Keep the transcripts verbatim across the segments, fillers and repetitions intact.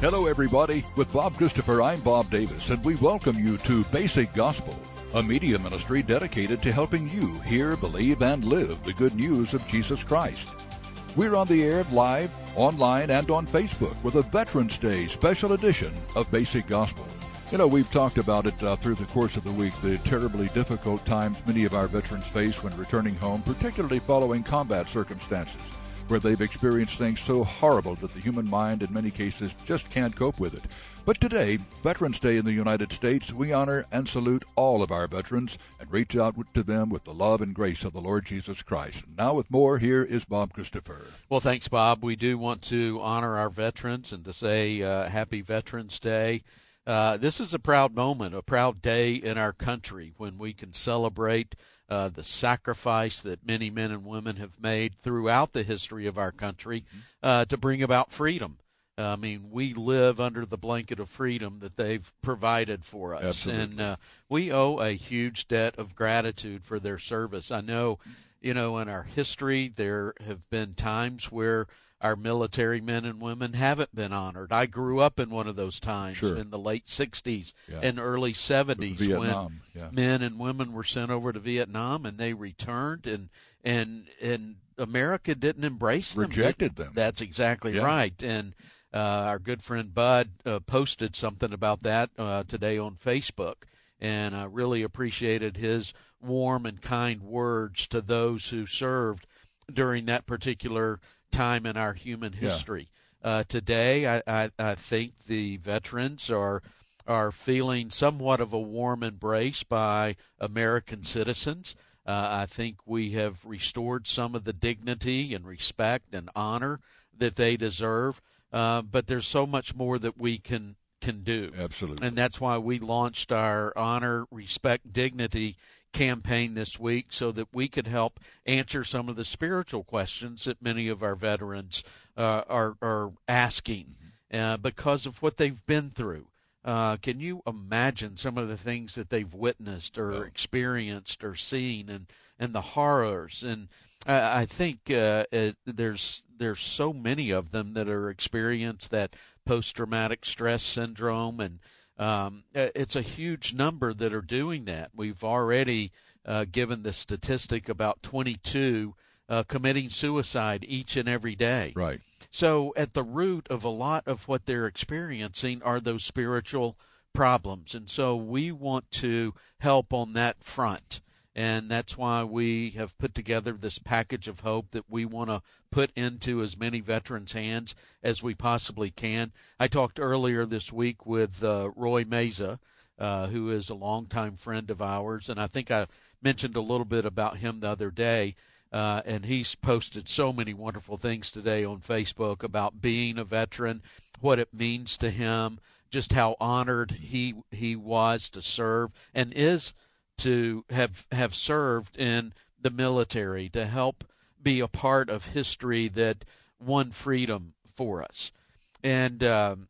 Hello, everybody. With Bob Christopher, I'm Bob Davis, and we welcome you to Basic Gospel, a media ministry dedicated to helping you hear, believe, and live the good news of Jesus Christ. We're on the air live, online, and on Facebook with a Veterans Day special edition of Basic Gospel. You know, we've talked about it uh, through the course of the week, the terribly difficult times many of our veterans face when returning home, particularly following combat circumstances, where they've experienced things so horrible that the human mind in many cases just can't cope with it. But today, Veterans Day in the United States, we honor and salute all of our veterans and reach out to them with the love and grace of the Lord Jesus Christ. Now with more, here is Bob Christopher. Well, thanks, Bob. We do want to honor our veterans and to say uh, Happy Veterans Day. Uh, this is a proud moment, a proud day in our country when we can celebrate Uh, the sacrifice that many men and women have made throughout the history of our country uh, to bring about freedom. Uh, I mean, we live under the blanket of freedom that they've provided for us. Absolutely. And uh, we owe a huge debt of gratitude for their service. I know, you know, in our history, there have been times where our military men and women haven't been honored. I grew up in one of those times Sure. in the late sixties Yeah. and early seventies Vietnam, when yeah. men and women were sent over to Vietnam and they returned, and and and America didn't embrace them. Rejected them. That's exactly Yeah. right. And uh, our good friend Bud uh, posted something about that uh, today on Facebook, and I really appreciated his warm and kind words to those who served during that particular time in our human history. Yeah. Uh, today, I, I, I think the veterans are are feeling somewhat of a warm embrace by American citizens. Uh, I think we have restored some of the dignity and respect and honor that they deserve. Uh, but there's so much more that we can can do. Absolutely. And that's why we launched our Honor, Respect, Dignity campaign this week, so that we could help answer some of the spiritual questions that many of our veterans uh, are, are asking uh, because of what they've been through. Uh, can you imagine some of the things that they've witnessed or Oh. experienced or seen, and, and the horrors? And I, I think uh, it, there's there's so many of them that are experienced that post-traumatic stress syndrome, and um, it's a huge number that are doing that. We've already uh, given the statistic about twenty-two uh, committing suicide each and every day. Right. So at the root of a lot of what they're experiencing are those spiritual problems. And so we want to help on that front. And that's why we have put together this package of hope that we want to put into as many veterans' hands as we possibly can. I talked earlier this week with uh, Roy Meza, uh, who is a longtime friend of ours, and I think I mentioned a little bit about him the other day. Uh, and he's posted so many wonderful things today on Facebook about being a veteran, what it means to him, just how honored he he was to serve and is to have have served in the military, to help be a part of history that won freedom for us. And um,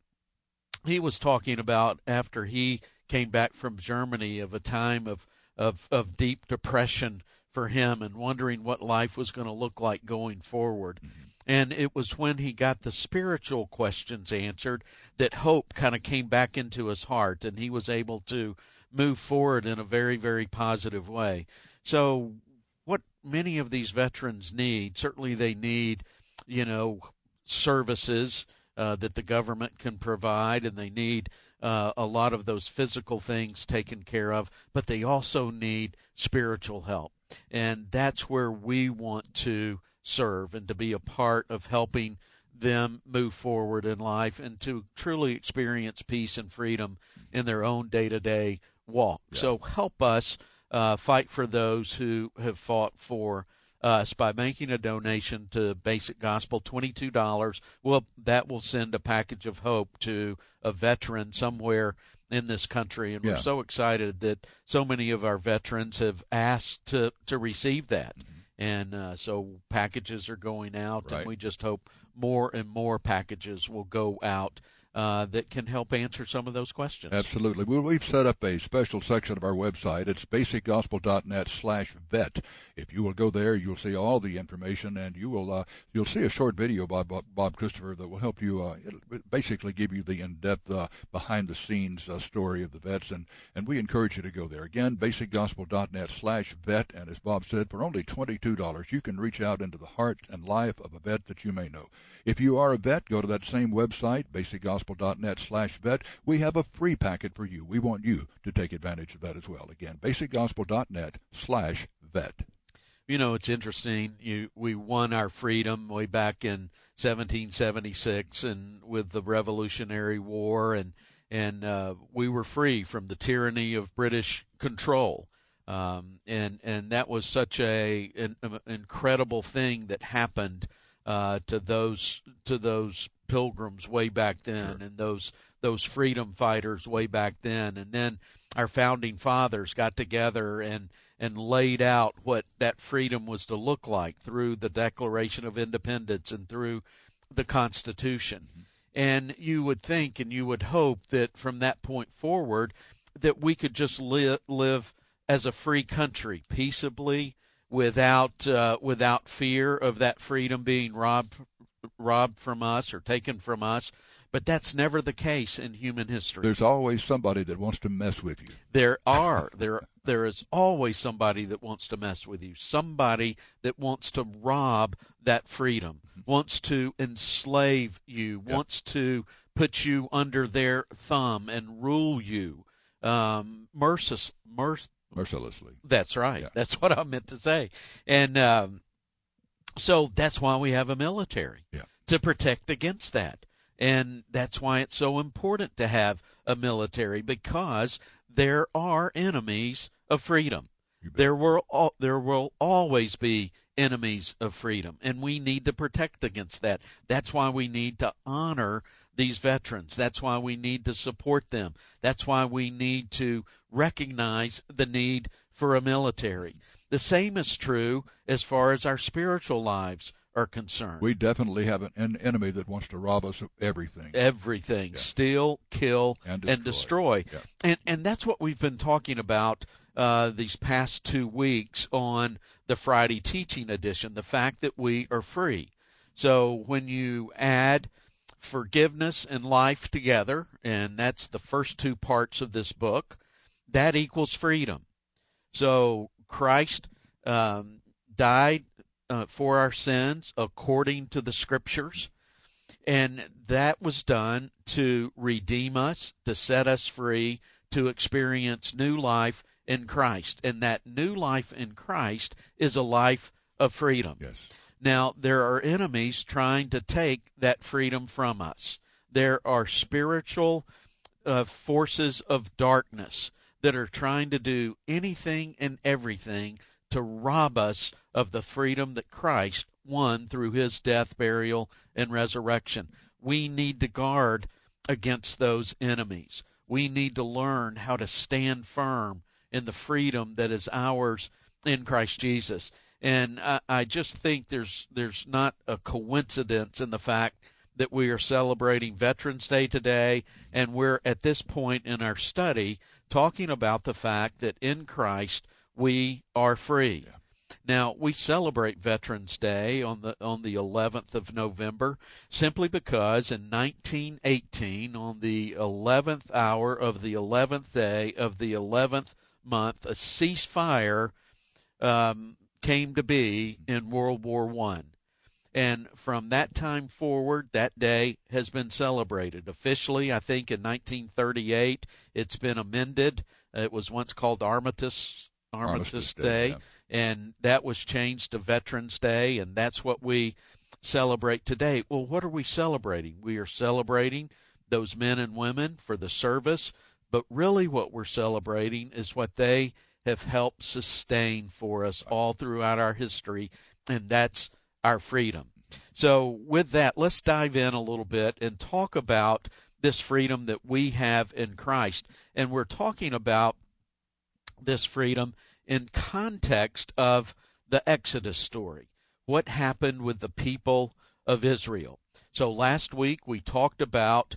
he was talking about, after he came back from Germany, of a time of of, of deep depression for him and wondering what life was going to look like going forward. Mm-hmm. And it was when he got the spiritual questions answered that hope kind of came back into his heart, and he was able to move forward in a very, very positive way. So what many of these veterans need, certainly they need, you know, services uh, that the government can provide, and they need uh, a lot of those physical things taken care of, but they also need spiritual help. And that's where we want to serve and to be a part of helping them move forward in life and to truly experience peace and freedom in their own day-to-day walk. Yeah. So help us uh, fight for those who have fought for us by making a donation to Basic Gospel, twenty-two dollars. Well, that will send a package of hope to a veteran somewhere in this country, and yeah. we're so excited that so many of our veterans have asked to, to receive that. Mm-hmm. And uh, so packages are going out, right. and we just hope more and more packages will go out uh, that can help answer some of those questions. Absolutely. Well, we've set up a special section of our website. It's basic gospel dot net slash vet. If you will go there, you'll see all the information, and you will uh, you'll see a short video by Bob, Bob Christopher that will help you uh, basically give you the in-depth, uh, behind-the-scenes uh, story of the vets, and, and we encourage you to go there. Again, basic gospel dot net slash vet, and as Bob said, for only twenty-two dollars, you can reach out into the heart and life of a vet that you may know. If you are a vet, go to that same website, basic gospel dot net slash vet. We have a free packet for you. We want you to take advantage of that as well. Again, basic gospel dot net slash vet. You know, it's interesting. You, we won our freedom way back in seventeen seventy-six, and with the Revolutionary War, and and uh, we were free from the tyranny of British control. Um, and and that was such a an, an incredible thing that happened uh, to those to those pilgrims way back then, Sure. and those those freedom fighters way back then. And then our founding fathers got together and and laid out what that freedom was to look like through the Declaration of Independence and through the Constitution. Mm-hmm. And you would think and you would hope that from that point forward that we could just li- live as a free country, peaceably, without uh, without fear of that freedom being robbed robbed from us or taken from us. But that's never the case in human history. There's always somebody that wants to mess with you. There are. There there is always somebody that wants to mess with you, somebody that wants to rob that freedom, wants to enslave you, Yep. wants to put you under their thumb and rule you um, mercis, merc- Mercilessly. That's right. Yeah. That's what I meant to say. And um, so that's why we have a military, Yeah. to protect against that. And that's why it's so important to have a military, because there are enemies of freedom. There will al- there will always be enemies of freedom, and we need to protect against that. That's why we need to honor these veterans. That's why we need to support them. That's why we need to recognize the need for a military. The same is true as far as our spiritual lives are concerned. We definitely have an, an enemy that wants to rob us of everything. Everything. Yeah. Steal, kill, And and destroy. destroy. Yeah. And and that's what we've been talking about uh, these past two weeks on the Friday Teaching Edition, the fact that we are free. So when you add forgiveness and life together, and that's the first two parts of this book, that equals freedom. So Christ um, died uh, for our sins according to the Scriptures, and that was done to redeem us, to set us free, to experience new life in Christ. And that new life in Christ is a life of freedom. Yes. Now, there are enemies trying to take that freedom from us. There are spiritual uh, forces of darkness that are trying to do anything and everything to rob us of the freedom that Christ won through his death, burial, and resurrection. We need to guard against those enemies. We need to learn how to stand firm in the freedom that is ours in Christ Jesus. And I, I just think there's there's not a coincidence in the fact that we are celebrating Veterans Day today, and we're at this point in our study talking about the fact that in Christ we are free. Yeah. Now, we celebrate Veterans Day on the on the eleventh of November simply because in nineteen eighteen, on the eleventh hour of the eleventh day of the eleventh month, a ceasefire um, came to be in World War One. And from that time forward, that day has been celebrated. Officially, I think in nineteen thirty-eight, it's been amended. It was once called Armistice, Armistice, Armistice Day, Day, yeah. and that was changed to Veterans Day, and that's what we celebrate today. Well, what are we celebrating? We are celebrating those men and women for the service, but really what we're celebrating is what they have helped sustain for us all throughout our history, and that's our freedom. So with that, let's dive in a little bit and talk about this freedom that we have in Christ. And we're talking about this freedom in context of the Exodus story. What happened with the people of Israel? So last week we talked about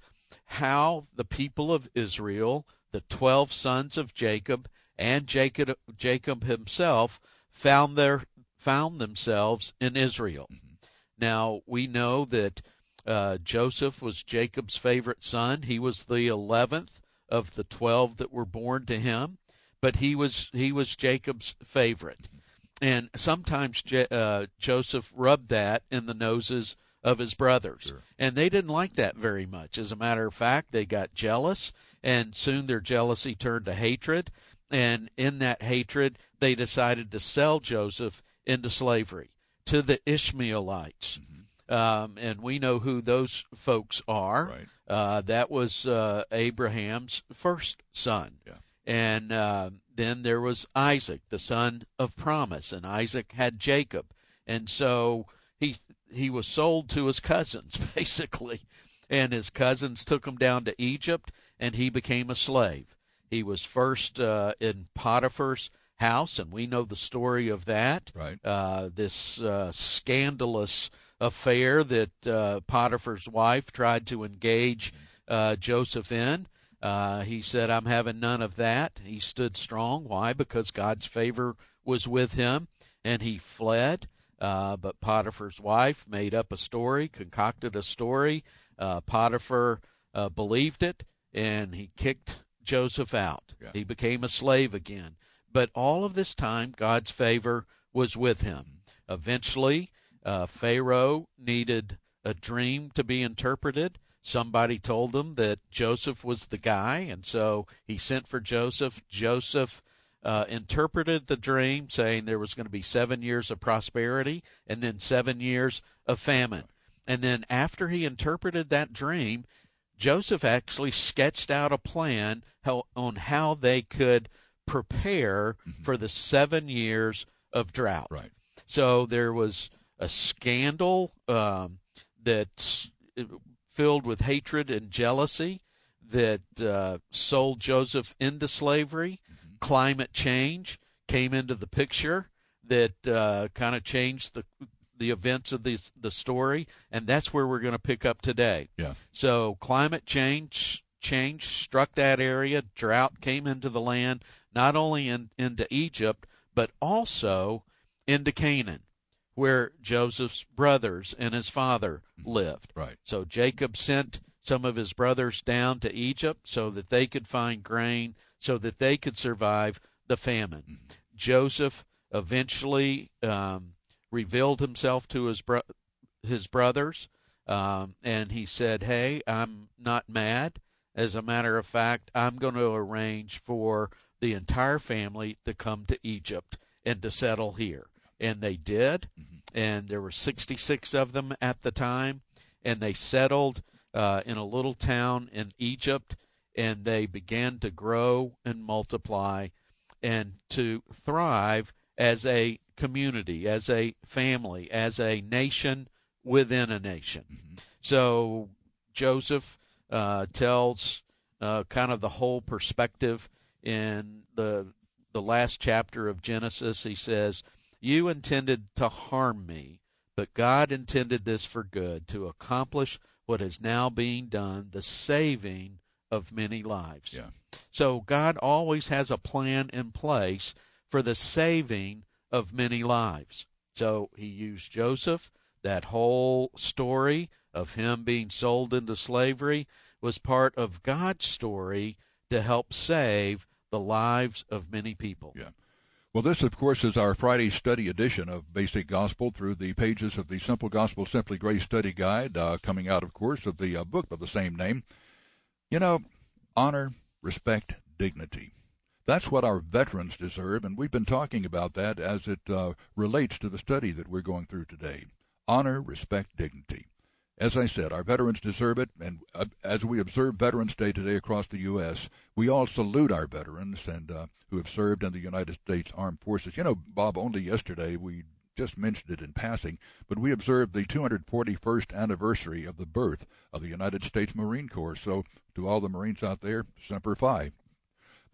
how the people of Israel, the twelve sons of Jacob, and Jacob, Jacob himself found their found themselves in Israel. Mm-hmm. Now, we know that uh, Joseph was Jacob's favorite son. He was the eleventh of the twelve that were born to him, but he was he was Jacob's favorite. And sometimes J- uh, Joseph rubbed that in the noses of his brothers. Sure. And they didn't like that very much. As a matter of fact, they got jealous, and soon their jealousy turned to hatred. And in that hatred, they decided to sell Joseph into slavery to the Ishmaelites. Mm-hmm. Um, and we know who those folks are. Right. Uh, that was uh, Abraham's first son. Yeah. And uh, then there was Isaac, the son of promise, and Isaac had Jacob. And so he he was sold to his cousins, basically. And his cousins took him down to Egypt, and he became a slave. He was first uh, in Potiphar's house, and we know the story of that. Right. Uh, this uh, scandalous affair that uh, Potiphar's wife tried to engage uh, Joseph in. Uh, he said, I'm having none of that. He stood strong. Why? Because God's favor was with him, and he fled. Uh, but Potiphar's wife made up a story, concocted a story. Uh, Potiphar uh, believed it, and he kicked Joseph out. Yeah. He became a slave again. But all of this time, God's favor was with him. Eventually, uh, Pharaoh needed a dream to be interpreted. Somebody told him that Joseph was the guy, and so he sent for Joseph. Joseph uh, interpreted the dream, saying there was going to be seven years of prosperity and then seven years of famine. And then after he interpreted that dream, Joseph actually sketched out a plan how, on how they could prepare mm-hmm. for the seven years of drought. Right. So there was a scandal um, that's filled with hatred and jealousy that uh, sold Joseph into slavery. Mm-hmm. Climate change came into the picture that uh, kind of changed the the events of the the story, and that's where we're going to pick up today. Yeah. So climate change change struck that area. Drought came into the land, not only in, into Egypt, but also into Canaan, where Joseph's brothers and his father lived. Right. So Jacob sent some of his brothers down to Egypt so that they could find grain, so that they could survive the famine. Mm-hmm. Joseph eventually um, revealed himself to his bro- his brothers, um, and he said, hey, I'm not mad. As a matter of fact, I'm going to arrange for the entire family to come to Egypt and to settle here. And they did, mm-hmm. and there were sixty-six of them at the time, and they settled uh, in a little town in Egypt, and they began to grow and multiply and to thrive as a community, as a family, as a nation within a nation. Mm-hmm. So Joseph uh, tells uh, kind of the whole perspective in the the last chapter of Genesis. He says, you intended to harm me, but God intended this for good, to accomplish what is now being done, the saving of many lives. Yeah. So God always has a plan in place for the saving of many lives. So he used Joseph. That whole story of him being sold into slavery was part of God's story to help save the lives of many people. Yeah. Well, this, of course, is our Friday study edition of Basic Gospel through the pages of the Simple Gospel, Simply Grace Study Guide, uh, coming out, of course, of the uh, book of the same name. You know, honor, respect, dignity. That's what our veterans deserve, and we've been talking about that as it uh, relates to the study that we're going through today. Honor, respect, dignity. As I said, our veterans deserve it, and uh, as we observe Veterans Day today across the U S, we all salute our veterans and uh, who have served in the United States Armed Forces. You know, Bob, only yesterday we just mentioned it in passing, but we observed the two hundred forty-first anniversary of the birth of the United States Marine Corps. So to all the Marines out there, Semper Fi.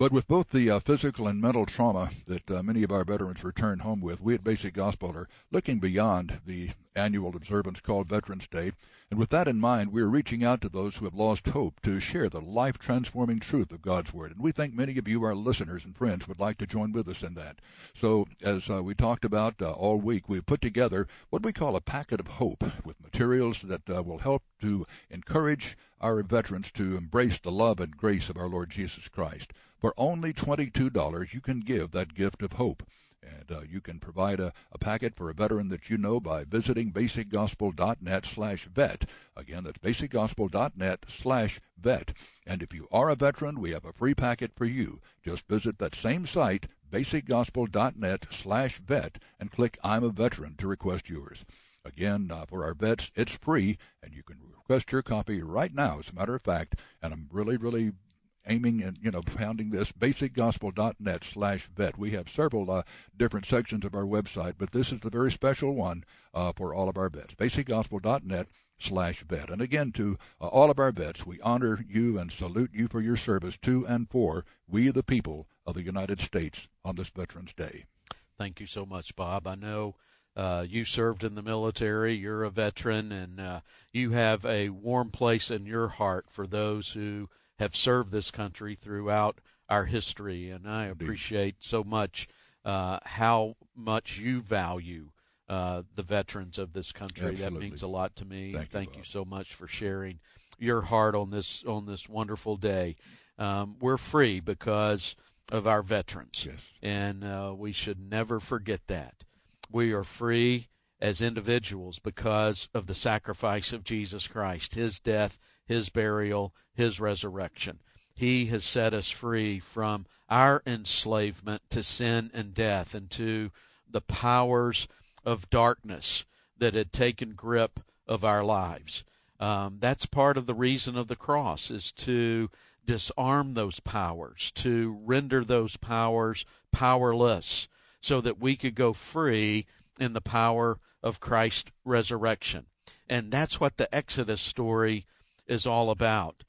But with both the uh, physical and mental trauma that uh, many of our veterans return home with, we at Basic Gospel are looking beyond the annual observance called Veterans Day. And with that in mind, we're reaching out to those who have lost hope to share the life-transforming truth of God's Word. And we think many of you, our listeners and friends, would like to join with us in that. So as uh, we talked about uh, all week, we've put together what we call a packet of hope with materials that uh, will help to encourage our veterans to embrace the love and grace of our Lord Jesus Christ. For only twenty-two dollars, you can give that gift of hope. And uh, you can provide a, a packet for a veteran that you know by visiting basic gospel dot net slash vet. Again, that's basic gospel dot net slash vet. And if you are a veteran, we have a free packet for you. Just visit that same site, basic gospel dot net slash vet, and click I'm a Veteran to request yours. Again, uh, for our vets, it's free, and you can request your copy right now, as a matter of fact. And I'm really, really aiming and, you know, founding this, basic gospel dot net slash vet. We have several uh, different sections of our website, but this is the very special one uh, for all of our vets, basic gospel dot net slash vet. And again, to uh, all of our vets, we honor you and salute you for your service to and for we the people of the United States on this Veterans Day. Thank you so much, Bob. I know uh, you served in the military, you're a veteran, and uh, you have a warm place in your heart for those who have served this country throughout our history, and I appreciate so much uh, how much you value uh, the veterans of this country. Absolutely. That means a lot to me. Thank, Thank you, you so much for sharing your heart on this on this wonderful day. Um, we're free because of our veterans, yes. and uh, we should never forget that. We are free as individuals because of the sacrifice of Jesus Christ, his death, his burial, his resurrection. He has set us free from our enslavement to sin and death and to the powers of darkness that had taken grip of our lives. Um, that's part of the reason of the cross, is to disarm those powers, to render those powers powerless, so that we could go free in the power of Christ's resurrection. And that's what the Exodus story is all about.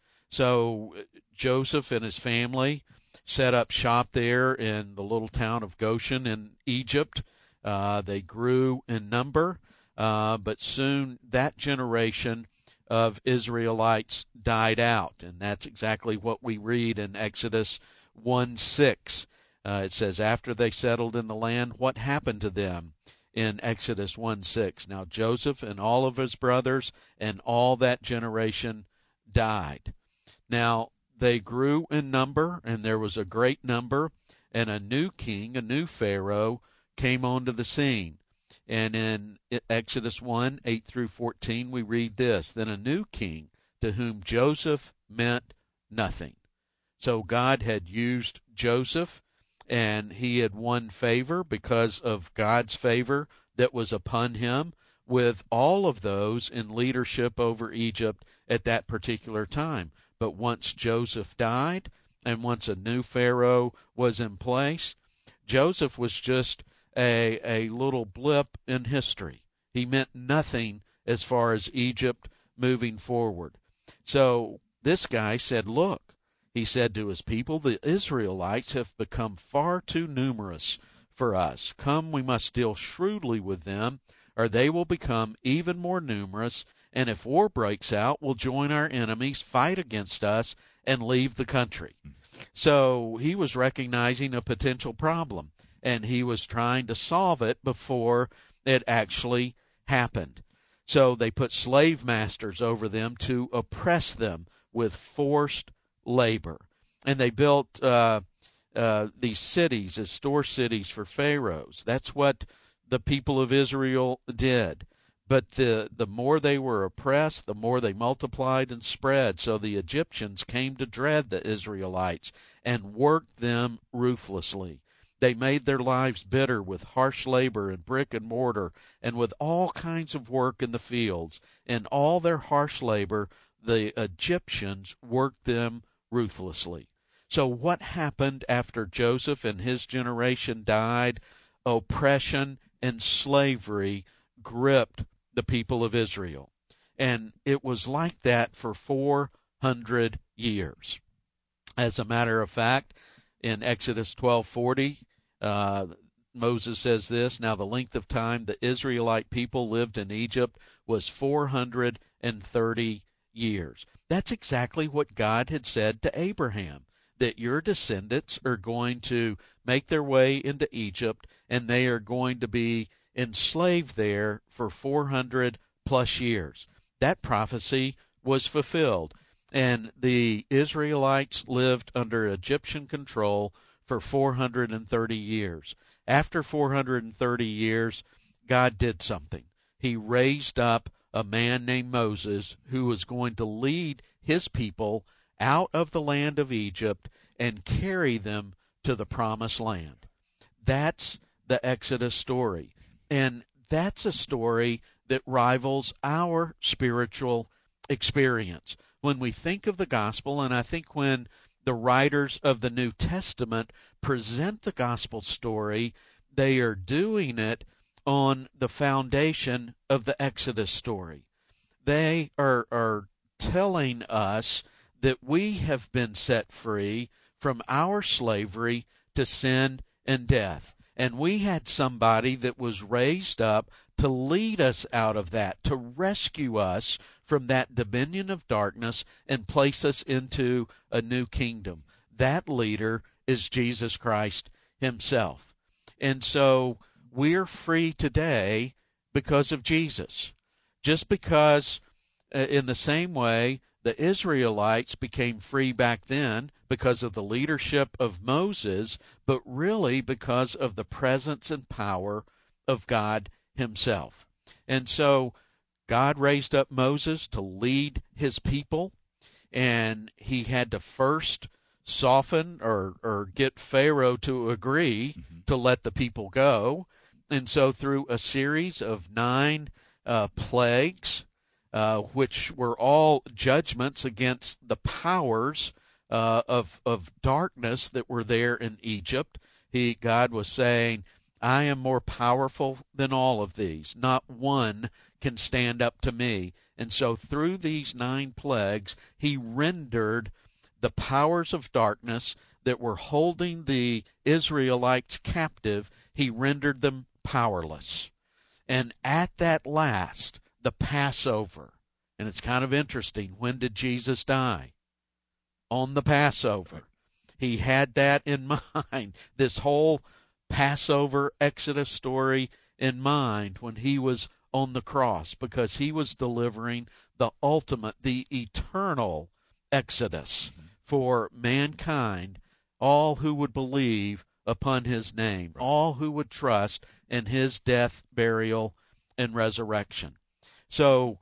So Joseph and his family set up shop there in the little town of Goshen in Egypt. Uh, they grew in number, uh, but soon that generation of Israelites died out, and that's exactly what we read in Exodus one six. Uh, it says, after they settled in the land, what happened to them? In Exodus one six. Now Joseph and all of his brothers and all that generation died. Now they grew in number, and there was a great number, and a new king, a new Pharaoh, came onto the scene. And in Exodus one eight through fourteen, we read this: then a new king, to whom Joseph meant nothing. So God had used Joseph, and he had won favor because of God's favor that was upon him with all of those in leadership over Egypt at that particular time. But once Joseph died, and once a new Pharaoh was in place, Joseph was just a, a little blip in history. He meant nothing as far as Egypt moving forward. So this guy said, look, he said to his people, the Israelites have become far too numerous for us. Come, we must deal shrewdly with them, or they will become even more numerous, and if war breaks out, we'll join our enemies, fight against us, and leave the country. So he was recognizing a potential problem, and he was trying to solve it before it actually happened. So they put slave masters over them to oppress them with forced labor. And they built uh, uh, these cities as store cities for pharaohs. That's what the people of Israel did. But the, the more they were oppressed, the more they multiplied and spread. So the Egyptians came to dread the Israelites and worked them ruthlessly. They made their lives bitter with harsh labor and brick and mortar and with all kinds of work in the fields. In all their harsh labor, the Egyptians worked them ruthlessly. So what happened after Joseph and his generation died? Oppression and slavery gripped the people of Israel. And it was like that for four hundred years. As a matter of fact, In Exodus twelve forty, uh, Moses says this, "Now the length of time the Israelite people lived in Egypt was four hundred thirty years." That's exactly what God had said to Abraham, that your descendants are going to make their way into Egypt, and they are going to be enslaved there for four hundred plus years. That prophecy was fulfilled, and the Israelites lived under Egyptian control for four hundred thirty years. After four hundred thirty years, God did something. He raised up a man named Moses who was going to lead his people out of the land of Egypt and carry them to the promised land. That's the Exodus story. And that's a story that rivals our spiritual experience. When we think of the gospel, and I think when the writers of the New Testament present the gospel story, they are doing it on the foundation of the Exodus story. They are, are telling us that we have been set free from our slavery to sin and death. And we had somebody that was raised up to lead us out of that, to rescue us from that dominion of darkness and place us into a new kingdom. That leader is Jesus Christ himself. And so we're free today because of Jesus. Just because uh, in the same way the Israelites became free back then because of the leadership of Moses, but really because of the presence and power of God himself. And so God raised up Moses to lead his people, and he had to first soften or, or get Pharaoh to agree mm-hmm. to let the people go. And so through a series of nine uh, plagues, uh, which were all judgments against the powers uh, of of darkness that were there in Egypt, he God was saying, I am more powerful than all of these. Not one can stand up to me. And so through these nine plagues, he rendered the powers of darkness that were holding the Israelites captive, he rendered them powerless. And at that last, the Passover, and it's kind of interesting, when did Jesus die? On the Passover. He had that in mind, this whole Passover Exodus story in mind when he was on the cross, because he was delivering the ultimate, the eternal Exodus mm-hmm. for mankind, all who would believe upon his name, right. all who would trust in his death, burial, and resurrection. So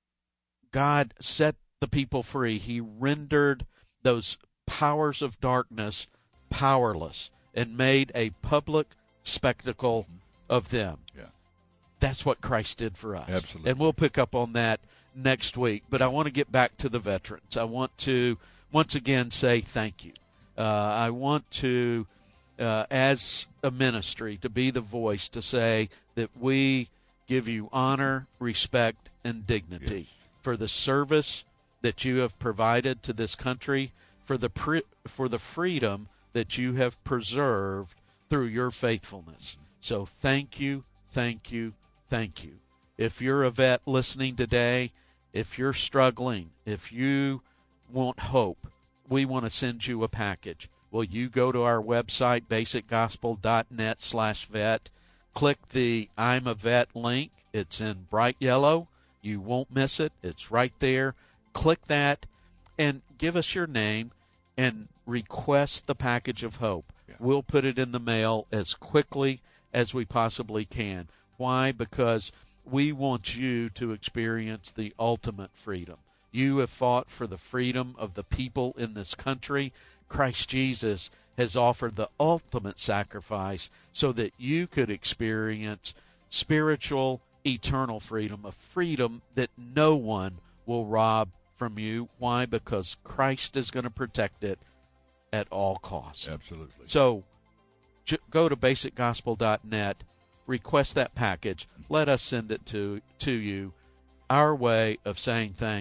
God set the people free. He rendered those powers of darkness powerless and made a public spectacle mm-hmm. of them. Yeah. That's what Christ did for us. Absolutely. And we'll pick up on that next week. But I want to get back to the veterans. I want to once again say thank you. Uh, I want to, uh, as a ministry, to be the voice to say that we give you honor, respect, and dignity yes. for the service that you have provided to this country, for the pre- for the freedom that you have preserved through your faithfulness. So thank you, thank you, thank you. If you're a vet listening today, if you're struggling, if you want hope, we want to send you a package. Will you go to our website, basic gospel dot net slash vet, click the I'm a Vet link. It's in bright yellow. You won't miss it. It's right there. Click that and give us your name and request the package of hope. Yeah. We'll put it in the mail as quickly as we possibly can. Why? Because we want you to experience the ultimate freedom. You have fought for the freedom of the people in this country. Christ Jesus has offered the ultimate sacrifice so that you could experience spiritual, eternal freedom, a freedom that no one will rob from you. Why? Because Christ is going to protect it at all costs. Absolutely. So j- go to basic gospel dot net, request that package. Let us send it to, to you. Our way of saying thanks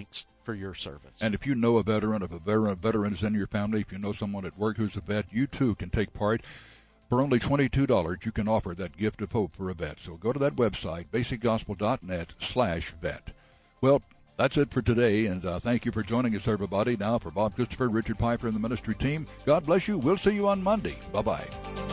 for your service. And if you know a veteran, if a veteran, a veteran is in your family, if you know someone at work who's a vet, you too can take part. For only twenty-two dollars, you can offer that gift of hope for a vet. So go to that website, basic gospel dot net slash vet. Well, that's it for today, and uh, thank you for joining us, everybody. Now, for Bob Christopher, Richard Piper, and the ministry team, God bless you. We'll see you on Monday. Bye-bye.